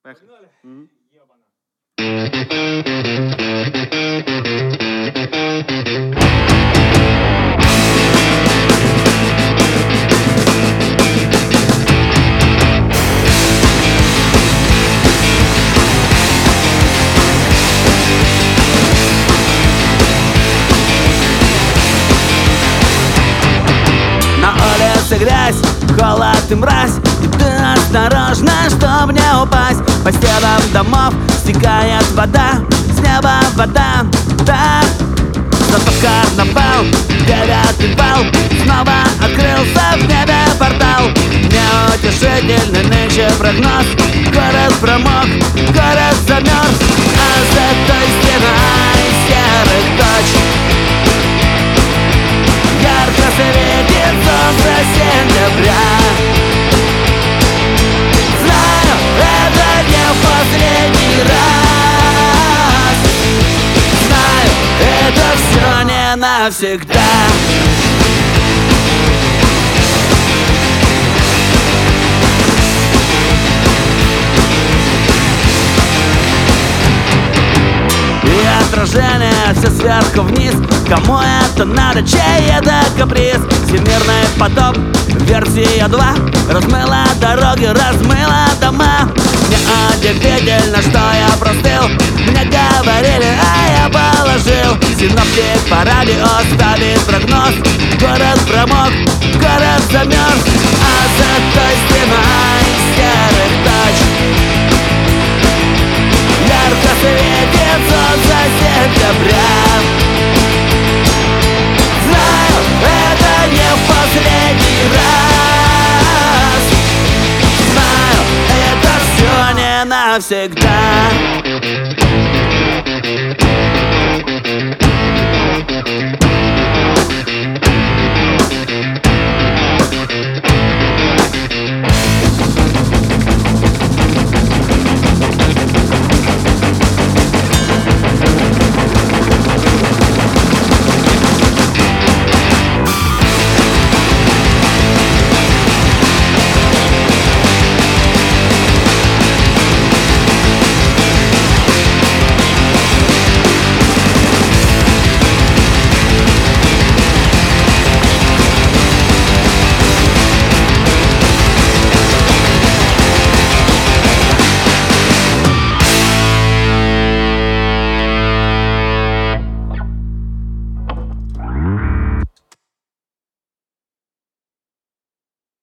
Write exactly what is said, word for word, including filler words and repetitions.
Поехали. Мгм. На улице грязь, холод и мразь, и ты осторожна, чтоб не упасть. По стенам домов стекает вода, с неба вода, да. Зато карнавал, девятый вал, снова открылся в небе портал. Неутешительный нынче прогноз, город промок, город замерз, а за той стеной серых точек ярко светит солнце сентября. Знаю, это не в последний раз. Знаю, это все не навсегда. И отражение все сверху вниз. Кому это надо, чей это каприз? Всемирный потоп, версия два, размыла дороги, размыла дома. Неудивительно, что я простыл. Мне говорили, а я положил. Синоптик по радио ставит прогноз. Город промок, город замерз, а за той стеной серых точек ярко светит солнце сентября. Знаю, это не в последний раз. Знаю, это все не навсегда.